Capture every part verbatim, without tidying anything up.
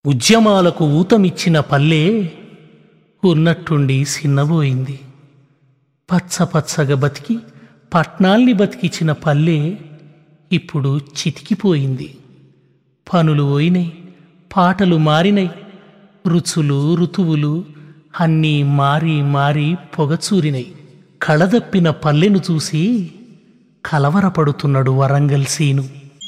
ఉద్యమాలకు ఊతమిచ్చిన పల్లె ఉన్నట్టుండి సిన్నబోయింది. పచ్చ పచ్చగా బతికి పట్నాల్ని బతికిచిన పల్లె ఇప్పుడు చితికిపోయింది. పనులు పోయినాయి, పాటలు మారినాయి, రుచులు ఋతువులు అన్నీ మారి మారి పొగచూరినాయి. కళదప్పిన పల్లెను చూసి కలవరపడుతున్నాడు వరంగల్ సీను.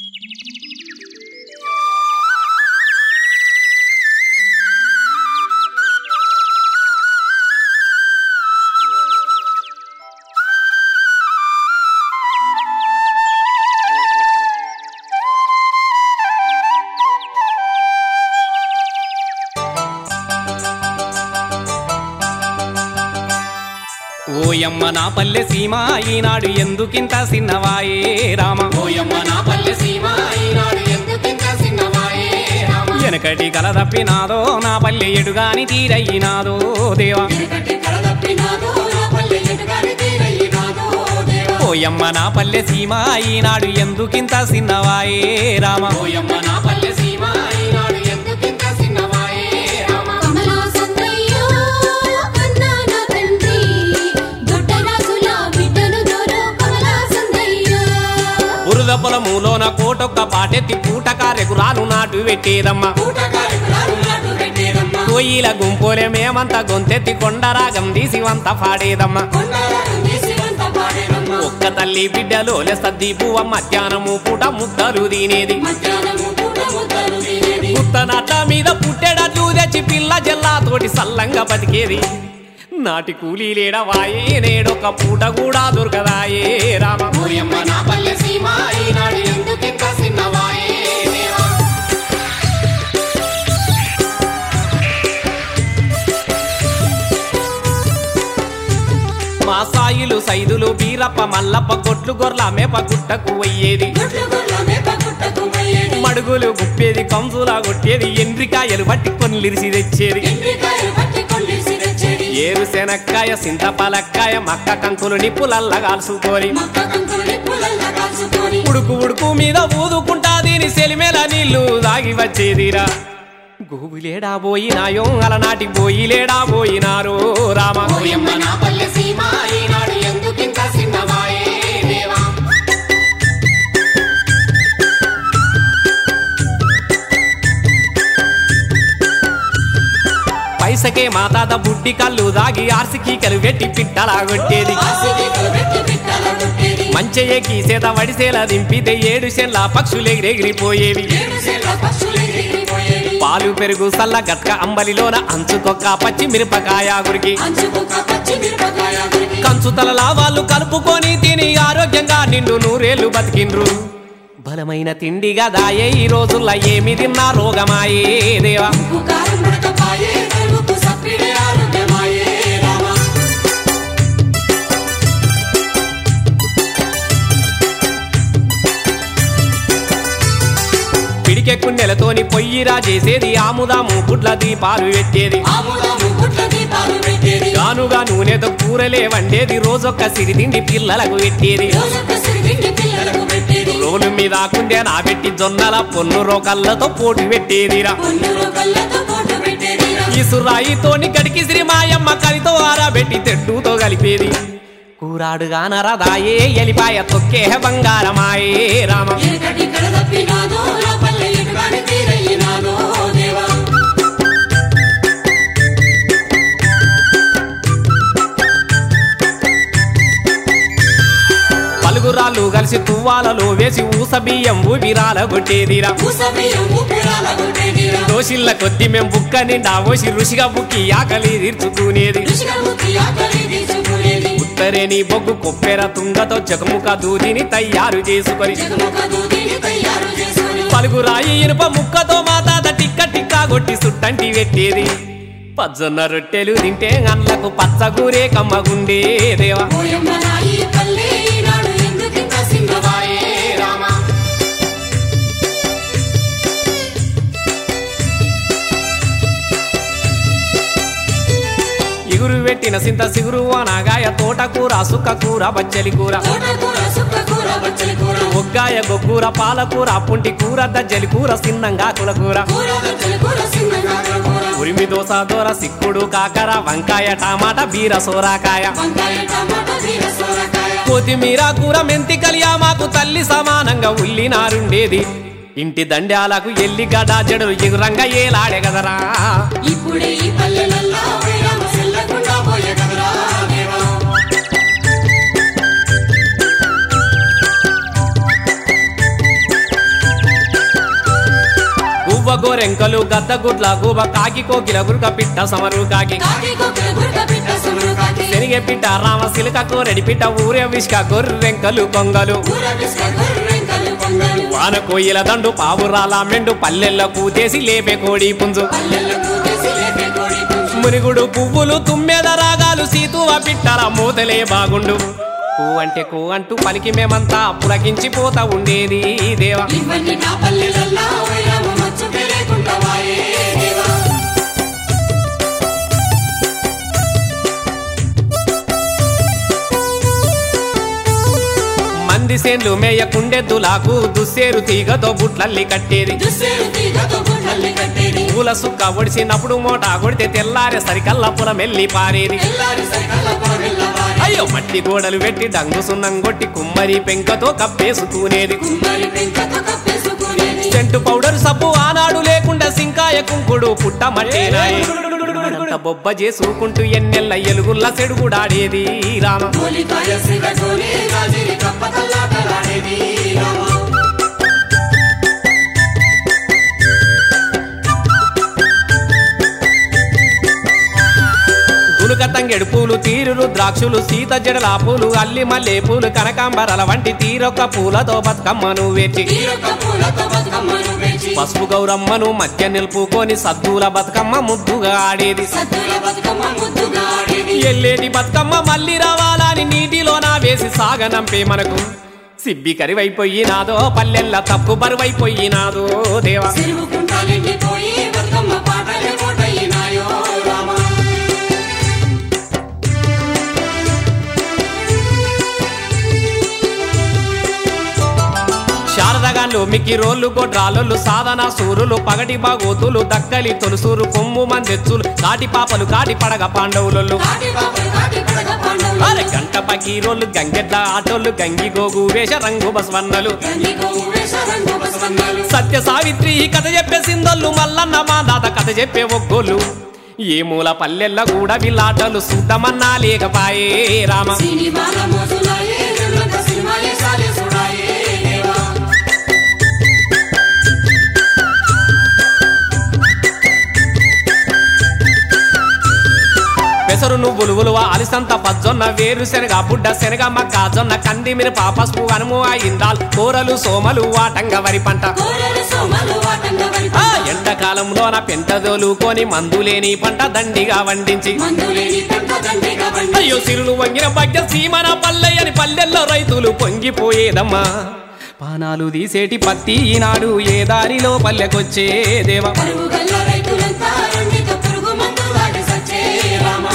ఓయమ్మ నా పల్లె సీమ ఈనాడు ఎందుకింత సిన్నవాయే రామ. ఓయమ్మ నా పల్లె సీమ ఈనాడు ఎందుకింత సిన్నవాయే రామ. వెనకటి కలదప్పినాదో నా పల్లె ఎడుగాని తీరయ్యినాదో దేవా. వెనకటి కలదప్పినాదో నా పల్లె ఎడుగాని తీరయ్యినాదో దేవా. ఓయమ్మ నా పల్లె సీమ ఈనాడు ఎందుకింత సిన్నవాయే రామ. ఓయమ్మ నా పల్లె సీమ ఈనాడు ఎందుకింత సిన్నవాయే రామ. కమలా సందయ్యో కన్నా నా తండ్రి దొడ్డరాజుల బిడ్డను దొరో కమలా సందయ్యో. బురద పొలములోన కోటొక్క పాటెత్తి పూటకారెకు రాను నాటు పెట్టేదమ్మ. పూటకారెకు రాను నాటు పెట్టేదమ్మ. కోయిల గుంపోలే మేమంతా గొంతెత్తి కొండరాగం తీసి వంత పాడేదమ్మ. కొండరాగం తీసి వంత పాడేదమ్మ. ఒక్క తల్లి బిడ్డలో సద్ది పువ్వ మధ్యాహ్నము పూట ముద్దలు తినేది. మధ్యాహ్నము పూట ముద్దలు తినేది. పుట్టనట్ట మీద పుట్టెడట్లు తెచ్చి పిల్ల జల్లాతోటి సల్లంగా బతికేది. నాటి కూలీ లేడవాయే నేడొక పూట కూడా దొరకదాయే రామ. ఓయమ్మ నా పల్లె సీమ ఈనాడు ఎందుకింత సిన్నవాయే దేవా. మా సాయిలు సైదులు బీరప్ప మల్లప్ప కొట్లు గొర్ల మేప గుట్టకు పోయేది. గుడ్లు గుడ్ల మేప గుట్టకు పోయేది. మడుగులు గుప్పేది, కంసులా కొట్టేది, ఎండ్రికాయలు పట్టి కొన్లిరిసి తెచ్చేది. ఎండ్రికాయలు పట్టి కొల్లేసి తెచ్చేది. ఏరు శనక్కాయ సింతపలక్కాయ మక్క కంకులు నిప్పులల్ల కాల్చుకోని మక్క కంకులు నిప్పులల్ల కాల్చుకొని ఉడుకు ఉడుకు మీద ఊదుకుంటా దీని సెలిమేల నీళ్లు దాగి వచ్చేదిరా. గోవులేడా పోయినాయో అలనాటి పోయిలేడా పోయినారో రామ. ఓయమ్మ నా పల్లె సీమ ఈనాడు ఎందుకింత సిన్నవాయే దేవా. పైసకే మా తాత బుడ్డి కళ్ళు దాగి ఆర్సికి కలుగెట్టి పిట్టలా కొట్టేది. ఆసిరికలు పెట్టి పిట్టల కొట్టేది. మంచెయ్య గీసేత వడిసేలా దింపితే ఏడు సెన్ల పక్షులెగిరెగిరిపోయేవి. ఏడు సేల పక్షులు ఎగిరిపోయేవి. పాలు పెరుగు సల్ల గట్క అంబలిలోన అంచుకొక్క పచ్చి మిరపకాయ గురికి అంచుకొక పచ్చి మిరపకాయ గురికి. కంచు తలలా వాళ్ళు కలుపుకొని తిని ఆరోగ్యంగా నిండు నూరేళ్లు బతికిండ్రు. బలమైన తిండిగా దాయే ఈ రోజుల్లో ఏమి తిన్నా రోగమాయే దేవా. ఉప్పు కారం ఉడకపాయే కలుపు సప్పిడే ఆరోగ్యమాయే రామ. పిడికెక్కు నెలతోని పొయ్యిరా చేసేది, ఆముదాము గుడ్ల దీపాలు పెట్టేది. ఆముదాము గుడ్ల దీపాలు పెట్టేది. గానుగా నూనెతో కూరలే వండేది, రోజొక్క సిరిదిండి పిల్లలకు పెట్టేది. రోజొక్క సిరిదిండి పిల్లలకు పెట్టేది. రోలు మీద కుండే నా పెట్టి జొన్నల పొన్ను రోకళ్ళతో పోటు పెట్టేదిరా. పొన్నులో కళ్ళతో పోటు పెట్టేది రా. ఇసురాయితోని గడికి శ్రీ మాయమ్మ కలితో ఆరబెట్టి తెడ్డుతో కలిపేది. కూరాడుగా నరదాయే ఎలిపాయ తొక్కే బంగారమాయే రామ. ఎనకటి కడదప్పినాదో నా పల్లె ఎటుగాని తీరయ్యినాదో దేవా. పలుగురాళ్ళు కలిసి తువ్వాలలో వేసి ఊస బియ్యం ఊపిరాల కొట్టేదిరా. ఊసబియ్యం ఊపిరాల కొట్టేది రా. దోషిళ్ళ కొద్ది మేం బుక్క నిండా ఓసి ఋషిగా బుక్కి ఆకలి తీర్చుకునేది. రుచిగా ముక్కి ఆకలి తీర్చుకునేది. ఉత్తరేని బొగ్గు కొప్పెర తుంగతో జగముఖ దూదిని తయారు చేసుకొని జగముఖ దూదిని తయారు చేసుకొని పలుగురాయి ఇనుప ముక్కతో మా తాత టిక్క టిక్కా కొట్టి సుట్టంటి పెట్టేది. పజ్జొన్న రొట్టెలు తింటే అన్లకు పచ్చగూరే కమ్మగుండే దేవా. ఓయమ్మ నా ఈ పల్లె ఈనాడు ఎందుకింత సిన్నవాయే రామ. ఇగురు పెట్టిన సింత సిగురు అనగాయ తోటకూర సుక్కకూర బచ్చలి కూర తోటకూర సుక్కకూర బచ్చలి కూర ఒగ్గాయ గొగ్గూర పాలకూర పుంటి కూర దజ్జలి కూర సిన్నంగా కులకూర కూర బచ్చలి కూర కూర చిన్నగార కూర ఉరిమి దోస దోర సిక్కుడు కాకర వంకాయ టమాటా బీర సోరాకాయ వంకాయ టమాటా బీర సొరకాయ కొత్తిమీర కూర మెంతి కలియా మాకు తల్లి సమానంగా ఉల్లినారుండేది ఇంటి దండాలకు ఎల్లిగడ్డ జడలు ఎగురంగా ఏలాడే కదరా ఇప్పుడే ఈ పల్లెలల్లా వైరామ సెల్లకుండా పోయే కదరా దేవా గువ్వ గోరెంకలు గద్ద గుడ్ల గువ్వ కాకి కోకిల గురుక పిట్ట సమరు కాకి కాకి కోకిల గుర్క పిట్ట సుమరు కాకి శనిగే పిట్ట రామ సిలక కోరెడి పిట్ట ఊరే విష్క గొర్రెంకలు కొంగలు కూర బిస్క గొర్రెంకలు పొంగలు వాన కోయిల దండు పావురాల మెండు పల్లెల్ల కూతేసి లేపే కోడి పుంజు పల్లెలకు వేసి లేపే కోడి పుంజు మునిగుడు పువ్వులు తుమ్మెద రాగాలు సీతువ పిట్టల మూతలే బాగుండు కూ అంటే కూ అంటూ పలికి మేమంతా పులకించిపోతా ఉండేది దేవా ఇవన్నీ నా పల్లెలల్లా వైరామ మచ్చు లేకుండా వాయే దేవా మంది సేన్లు మేయకుండెద్దులాకు దుస్సేరు తీగతో బుట్లల్లి కట్టేది దుస్సేరు తీగతో గుడ్లల్లి కట్టేది పూల సుక్క ఒడిసినప్పుడు మోటా కొడితే తెల్లారే సరికల్లా పులమెల్లి పారేది తెల్లారి సరికల్ల పొరవెల్లవారి అయ్యో మట్టి గోడలు పెట్టి డంగు సున్నం కొట్టి కుమ్మరి పెంకతో కప్పేసుకునేది కుమ్మరి పెంకతో కప్పేసుకునేది సెంటు పౌడర్ సబ్బు ఆనాడు లేకుండా సింకాయ కుంకుడు పుట్ట మట్టేనాయి బొబ్బ చేసుకుంటూ ఎన్నెల్ల ఎలుగుల్ల సెడుగుడాడేది రామ గోలికాయ సిగ గోలి రాజిని కప్పతల్లాటలాడేది రామ గునుక తంగెడు పూలు తీరులు ద్రాక్షులు సీత జడల పూలు అల్లి మల్లె పూలు కనకాంబరాల వంటి తీరొక్క పూలతో బతుకమ్మను వేచి తీరొక్క పూలతో బతుకమ్మను వేచి పసుపు గౌరమ్మను మధ్య నిలుపుకొని సద్దుల బతుకమ్మ ముద్దుగా ఆడేది సద్దుల బతుకమ్మ ముద్దుగా ఆడేది ఎల్లేటి బతుకమ్మ మళ్ళీ రావాలని నీటిలోన వేసి సాగనంపే మనకు సిబ్బి కరివైపోయినాదో పల్లెల్ల తప్పు బరువైపోయినాదో దేవా చెరువు కుంటాలెండిపోయి బతుకమ్మ పాటలే మోటయినాయో రామ శారదగాళ్ళు మిక్కి రోళ్ళు గొడ్రాళ్ళు సాధన సూరులు పగటి బాగోతులు దక్కలి తొలుసూరు కొమ్ము మందెచ్చులు కాటి పాపలు కాటి పడగ పాండవులు కాటి బాబు కాటి పడగ పాండవులు అరే గంట పకీరోళ్ళు గంగెడ్ల ఆటోళ్ళు గంగి గోగు వేష రంగు బస్వన్నలు గంగిగో వేషరంగు బసవన్నలు సత్య సావిత్రి ఈ కథ చెప్పే సిందోళ్ళు మల్లన్న మా దాత కథ చెప్పే ఒగ్గోళ్ళు ఏ మూల పల్లెల్ల కూడా వీళ్ళాటలు సుద్దమన్నా లేకపాయే రామ సినిమాల మోజులాయే నిర్లంక సినిమాలే సాలే సుడాయే దేవా పెసరు నువ్వులు ఉలువ అలిసంత పజ్జొన్న వేరు శనగ బుడ్డ శనగ మక్క జొన్న కంది మిరప పసుపు అనుము ఇందాల్ కూరలు సోమలు వాటంగ వరి పంట కోరలు సోమలు వాటంగ వరి ఆ ఎండాకాలంలోన పెంటదోలుకొని మందులేని పంట దండిగా వండించి మందులేని పెంట దండిగా వండి అయ్యో సిరులు వంగిన భాగ్య సీమన పల్లెయని పల్లెల్లో రైతులు పొంగిపోయేదమ్మా పానాలు తీసేటి పత్తి ఈనాడు ఏ దారిలో పల్లెకొచ్చే దేవా పరువు గల్ల రైతులంతా రండితో పురుగు మందు వాడి సచ్చే రామ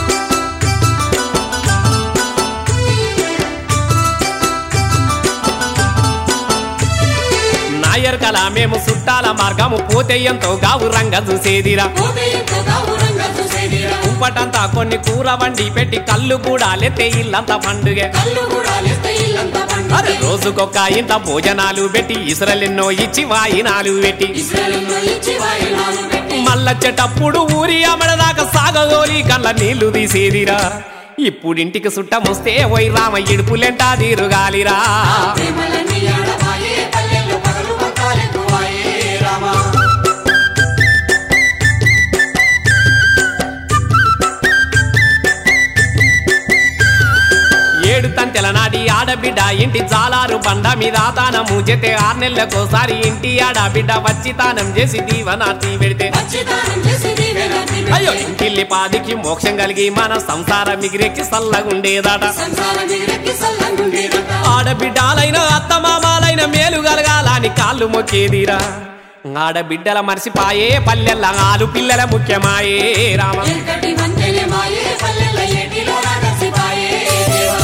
నాయర్ కల మేము చుట్టాల మార్గము పోతెయ్యంతో గావు రంగ చూసేదిరా పోతేయంతో గావురంగా చూసేదిరా కుంపటంతా కొన్ని కూర వండి పెట్టి కళ్ళు కూడా లెత్తే ఇల్లంతా పండుగ కళ్ళు కూడా లేస్తే ఇల్లంతా అరే పండుగ రోజుకొక ఇంత భోజనాలు పెట్టి ఇసురలెన్నో ఇచ్చి వాయినాలు పెట్టి ఇస్రాయేలులో ఇచ్చి వాయినాలు పెట్టి మళ్ళొచ్చేటప్పుడు ఊరి అమడదాకా సాగగోలి కళ్ళ నీళ్లు తీసేదిరా ఇప్పుడింటికి సుట్టమొస్తే ఓయ్ రామ ఇడుపులెంటా తీరుగాలిరా ప్రేమలన్నీ ఆడవాయే పల్లెల్లో పగలు పట్టాలెక్కువాయే రామ ఏడు తంతెల నాటి ఆడబిడ్డ ఇంటి జాలారు బండ మీద తానము జతే ఆరు నెలలకోసారి ఇంటి ఆడబిడ్డ వచ్చి తానం చేసి దీవనార్తి పెడితే వచ్చి చేసి దీవెనర్తి అయ్యో ఇంటిల్లి పాదికి మోక్షం కలిగి మన సంసారం మిగిరెక్కి సల్లగుండేదట సంసారం ఎగిరెక్కి సల్లంగుండేదట ఆడబిడ్డాలైన అత్తమామాలైన మేలు కలగాలని కాళ్ళు మొక్కేదిరా ఆడబిడ్డల మర్చిపాయే పల్లెల్ల ఆలు పిల్లల ముఖ్యమాయే రామ ఎంకటి వంతెనే మాయే పల్లెల్ల ఏటిలో రాగసిపాయే దేవా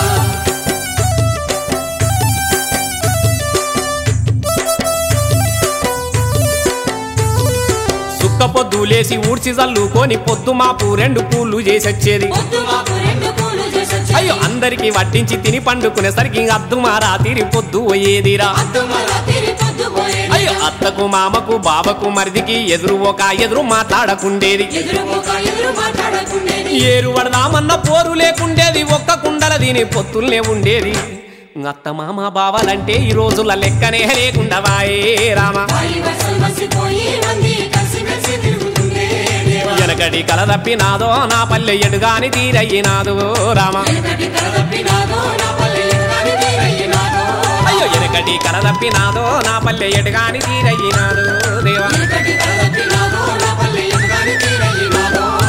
సుక్క పొద్దులేసి ఊడ్చి చల్లుకొని పొద్దు మాపు రెండు పూలు చేసొచ్చేది పొద్దు మాపు రెండు పూలు చేసొచ్చేది. అయ్యో అందరికి వడ్డించి తిని పండుకునేసరికి అద్దు మారా తీరి పొద్దు పోయేదిరా అద్దు మళ్ళా తిరిగి పొద్దు పోయేది. అయ్యో అత్తకు మామకు బావకు మరిదికి ఎదురు ఒక ఎదురు మాట్లాడకుండేది ఎదురు ఒక ఎదురు మాట్లాడకుండేది. ఏరు పడదామన్న పోరు లేకుండేది ఒక్క కుండల దీని పొత్తుల్నే ఉండేది అత్త మామ బావాలంటే ఈ రోజుల లెక్కనే లేకుండా వాయే రామ వాయి వరుసలు మసిపోయి మంది కలిసిమెలిసి తిరుగుతుండే దేవా. వెనకటి కల తప్పినాదో నా పల్లె ఎడుగాని తీరయ్యినాదు రామ వెనకటి కల తప్పినాదో నా పల్లె ఎనగాని తీరయ్యినాదో. అయ్యో వెనకటి కల తప్పినాదో నా పల్లె ఎడుగాని తీరయ్యినాదు దేవా వెనకటి కల తప్పినాదో నా పల్లె ఎనగాని తీరయ్యినాదో.